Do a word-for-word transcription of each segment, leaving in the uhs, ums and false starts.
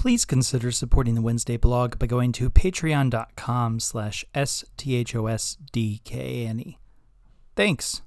Please consider supporting the Wednesday blog by going to patreon.com slash S-T-H-O-S-D-K-A-N-E. Thanks.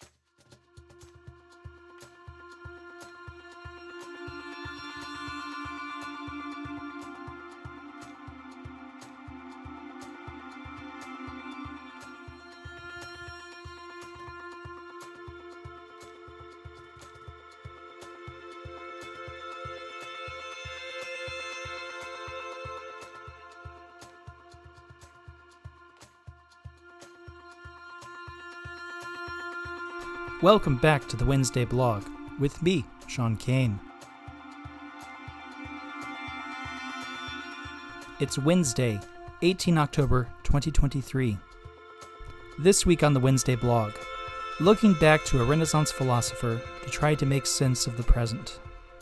Welcome back to the Wednesday blog with me, Sean Kane. It's Wednesday, the eighteenth of October, twenty twenty-three. This week on the Wednesday blog, looking back to a Renaissance philosopher to try to make sense of the present.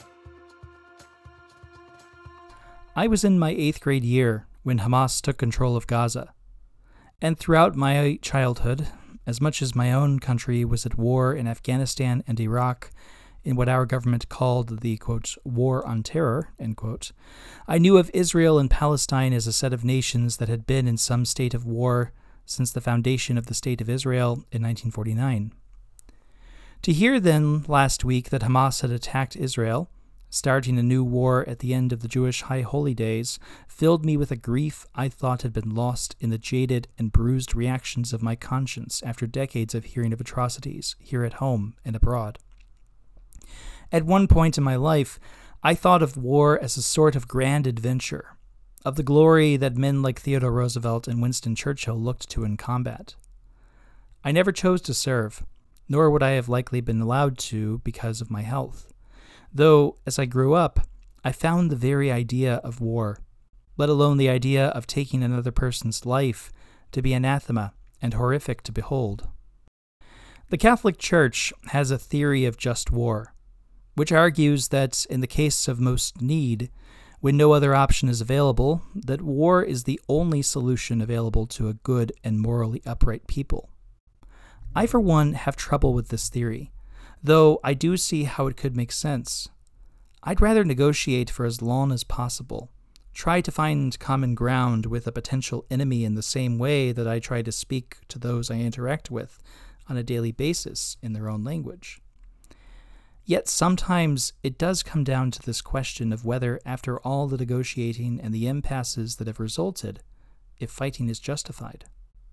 I was in my eighth grade year when Hamas took control of Gaza, and throughout my childhood, as much as my own country was at war in Afghanistan and Iraq, in what our government called the, quote, war on terror, end quote, I knew of Israel and Palestine as a set of nations that had been in some state of war since the foundation of the State of Israel in nineteen forty-nine. To hear then last week that Hamas had attacked Israel, starting a new war at the end of the Jewish High Holy Days, filled me with a grief I thought had been lost in the jaded and bruised reactions of my conscience after decades of hearing of atrocities, here at home and abroad. At one point in my life, I thought of war as a sort of grand adventure, of the glory that men like Theodore Roosevelt and Winston Churchill looked to in combat. I never chose to serve, nor would I have likely been allowed to because of my health. Though, as I grew up, I found the very idea of war, let alone the idea of taking another person's life, to be anathema and horrific to behold. The Catholic Church has a theory of just war, which argues that in the case of most need, when no other option is available, that war is the only solution available to a good and morally upright people. I, for one, have trouble with this theory, though I do see how it could make sense. I'd rather negotiate for as long as possible, try to find common ground with a potential enemy in the same way that I try to speak to those I interact with on a daily basis in their own language. Yet sometimes it does come down to this question of whether, after all the negotiating and the impasses that have resulted, if fighting is justified.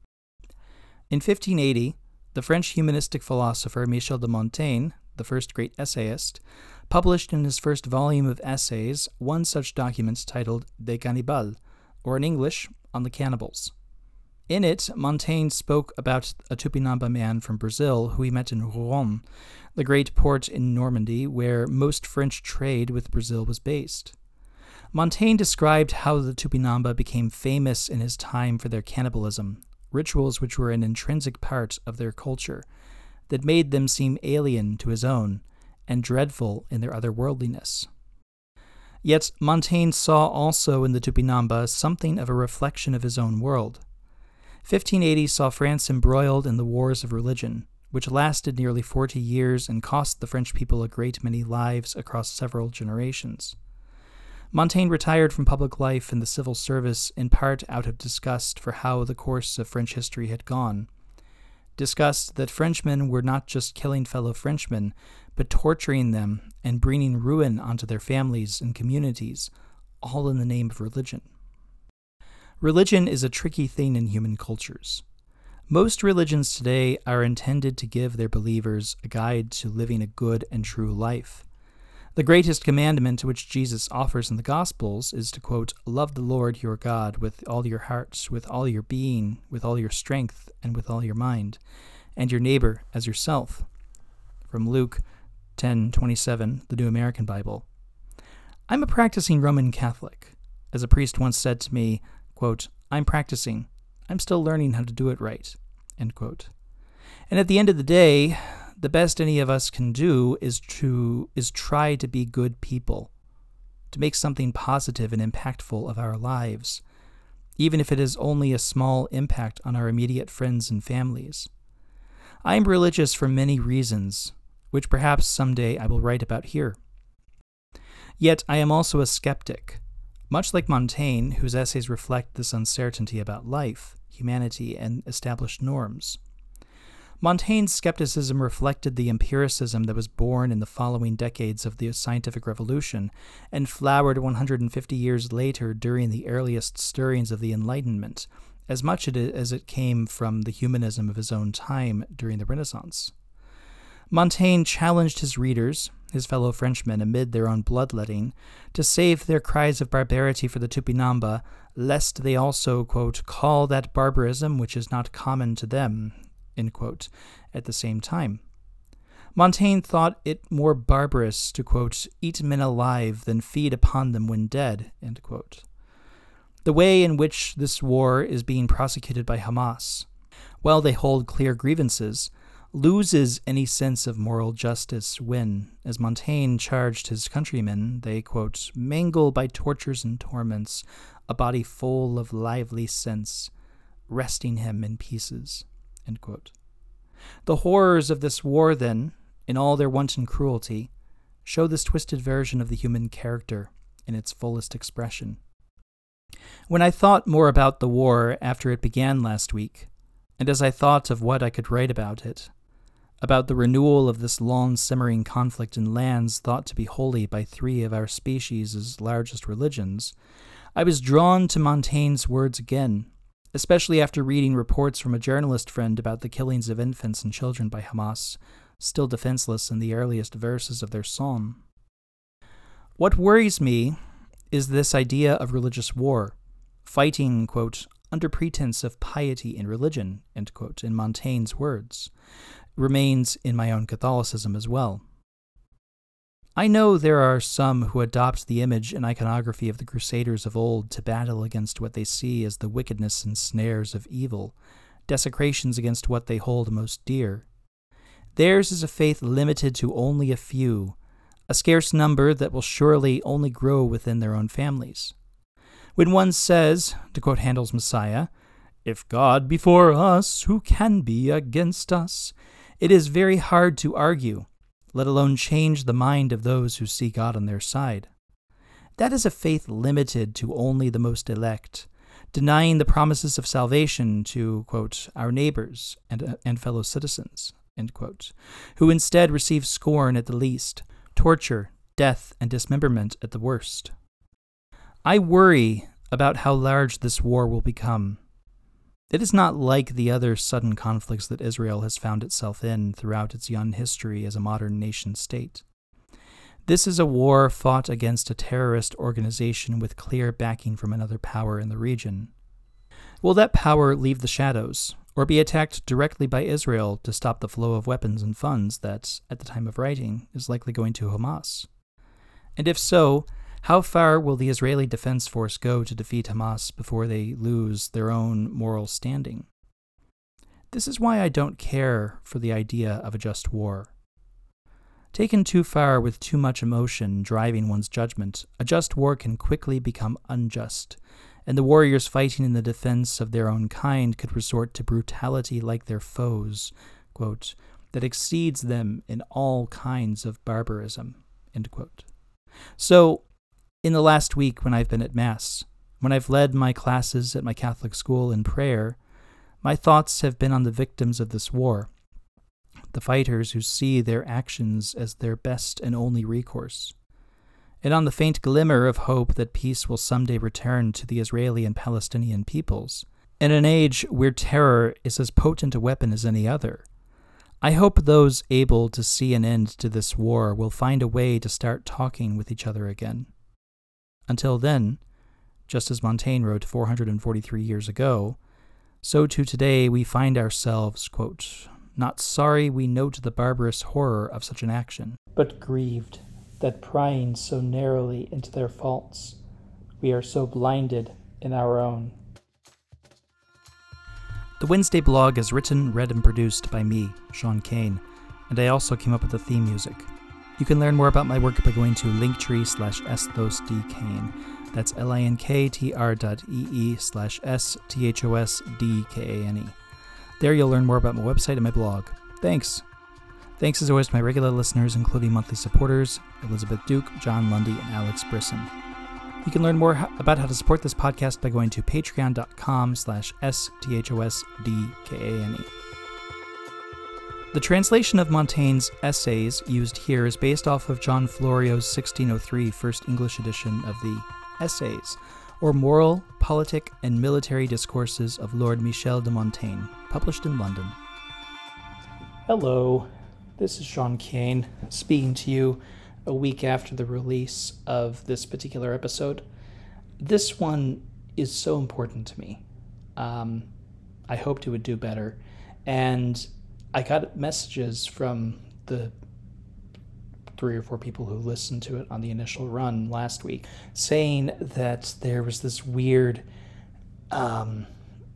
In fifteen eighty, the French humanistic philosopher Michel de Montaigne, the first great essayist, published in his first volume of essays one such document titled De Cannibales, or in English, On the Cannibals. In it, Montaigne spoke about a Tupinamba man from Brazil who he met in Rouen, the great port in Normandy where most French trade with Brazil was based. Montaigne described how the Tupinamba became famous in his time for their cannibalism, rituals which were an intrinsic part of their culture, that made them seem alien to his own, and dreadful in their otherworldliness. Yet Montaigne saw also in the Tupinamba something of a reflection of his own world. fifteen eighty saw France embroiled in the wars of religion, which lasted nearly forty years and cost the French people a great many lives across several generations. Montaigne retired from public life and the civil service in part out of disgust for how the course of French history had gone. Disgust that Frenchmen were not just killing fellow Frenchmen, but torturing them and bringing ruin onto their families and communities, all in the name of religion. Religion is a tricky thing in human cultures. Most religions today are intended to give their believers a guide to living a good and true life. The greatest commandment which Jesus offers in the Gospels is to, quote, love the Lord your God with all your heart, with all your being, with all your strength, and with all your mind, and your neighbor as yourself. From Luke ten twenty-seven, the New American Bible. I'm a practicing Roman Catholic. As a priest once said to me, quote, I'm practicing. I'm still learning how to do it right, end quote. And at the end of the day, the best any of us can do is to is try to be good people, to make something positive and impactful of our lives, even if it is only a small impact on our immediate friends and families. I am religious for many reasons, which perhaps someday I will write about here. Yet I am also a skeptic. Much like Montaigne, whose essays reflect this uncertainty about life, humanity, and established norms. Montaigne's skepticism reflected the empiricism that was born in the following decades of the scientific revolution and flowered one hundred fifty years later during the earliest stirrings of the Enlightenment, as much as it came from the humanism of his own time during the Renaissance. Montaigne challenged his readers, his fellow Frenchmen, amid their own bloodletting, to save their cries of barbarity for the Tupinamba, lest they also, quote, call that barbarism which is not common to them, end quote, at the same time. Montaigne thought it more barbarous to, quote, eat men alive than feed upon them when dead, end quote. The way in which this war is being prosecuted by Hamas, while they hold clear grievances, loses any sense of moral justice when, as Montaigne charged his countrymen, they, quote, mangle by tortures and torments a body full of lively sense, resting him in pieces, end quote. The horrors of this war, then, in all their wanton cruelty, show this twisted version of the human character in its fullest expression. When I thought more about the war after it began last week, and as I thought of what I could write about it, about the renewal of this long-simmering conflict in lands thought to be holy by three of our species' largest religions, I was drawn to Montaigne's words again, especially after reading reports from a journalist friend about the killings of infants and children by Hamas, still defenseless in the earliest verses of their psalm. What worries me is this idea of religious war, fighting, quote, under pretense of piety and religion, end quote, in Montaigne's words, remains in my own Catholicism as well. I know there are some who adopt the image and iconography of the Crusaders of old to battle against what they see as the wickedness and snares of evil, desecrations against what they hold most dear. Theirs is a faith limited to only a few, a scarce number that will surely only grow within their own families. When one says, to quote Handel's Messiah, "If God be for us, who can be against us?" it is very hard to argue, let alone change the mind of those who see God on their side. That is a faith limited to only the most elect, denying the promises of salvation to, quote, our neighbors and, and fellow citizens, end quote, who instead receive scorn at the least, torture, death, and dismemberment at the worst. I worry about how large this war will become. It is not like the other sudden conflicts that Israel has found itself in throughout its young history as a modern nation-state. This is a war fought against a terrorist organization with clear backing from another power in the region. Will that power leave the shadows, or be attacked directly by Israel to stop the flow of weapons and funds that, at the time of writing, is likely going to Hamas? And if so, how far will the Israeli Defense Force go to defeat Hamas before they lose their own moral standing? This is why I don't care for the idea of a just war. Taken too far with too much emotion driving one's judgment, a just war can quickly become unjust, and the warriors fighting in the defense of their own kind could resort to brutality like their foes, quote, that exceeds them in all kinds of barbarism, end quote. So, in the last week when I've been at Mass, when I've led my classes at my Catholic school in prayer, my thoughts have been on the victims of this war, the fighters who see their actions as their best and only recourse, and on the faint glimmer of hope that peace will someday return to the Israeli and Palestinian peoples, in an age where terror is as potent a weapon as any other. I hope those able to see an end to this war will find a way to start talking with each other again. Until then, just as Montaigne wrote four hundred forty-three years ago, so too today we find ourselves, quote, not sorry we note the barbarous horror of such an action, but grieved that prying so narrowly into their faults, we are so blinded in our own. The Wednesday blog is written, read, and produced by me, Sean Kane, and I also came up with the theme music. You can learn more about my work by going to linktree slash esthosdkane. That's L-I-N-K-T-R dot E-E slash S-T-H-O-S-D-K-A-N-E. There you'll learn more about my website and my blog. Thanks. Thanks as always to my regular listeners, including monthly supporters, Elizabeth Duke, John Lundy, and Alex Brisson. You can learn more about how to support this podcast by going to patreon.com slash S-T-H-O-S-D-K-A-N-E. The translation of Montaigne's essays used here is based off of John Florio's sixteen oh three First English edition of the Essays, or Moral, Politic, and Military Discourses of Lord Michel de Montaigne, published in London. Hello, this is Sean Kane, speaking to you a week after the release of this particular episode. This one is so important to me. Um, I hoped it would do better, and I got messages from the three or four people who listened to it on the initial run last week saying that there was this weird um,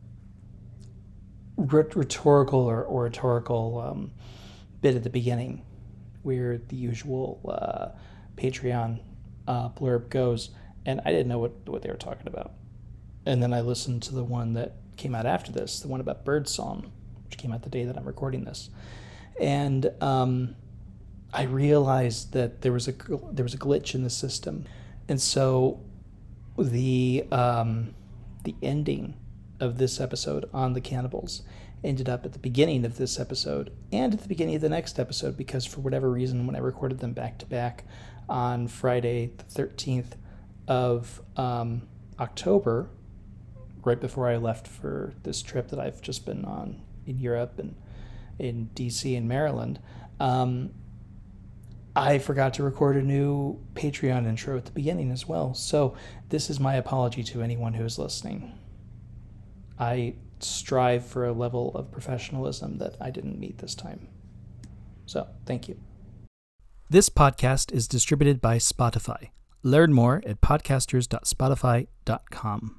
rhetorical or oratorical um, bit at the beginning where the usual uh, Patreon uh, blurb goes, and I didn't know what, what they were talking about. And then I listened to the one that came out after this, the one about birdsong, which came out the day that I'm recording this. And um, I realized that there was a there was a glitch in the system. And so the um, the ending of this episode on the cannibals ended up at the beginning of this episode and at the beginning of the next episode, because for whatever reason, when I recorded them back to back on Friday the thirteenth of um, October, right before I left for this trip that I've just been on in Europe and in D C and Maryland, um, I forgot to record a new Patreon intro at the beginning as well. So this is my apology to anyone who is listening. I strive for a level of professionalism that I didn't meet this time. So, thank you. This podcast is distributed by Spotify. Learn more at podcasters dot spotify dot com.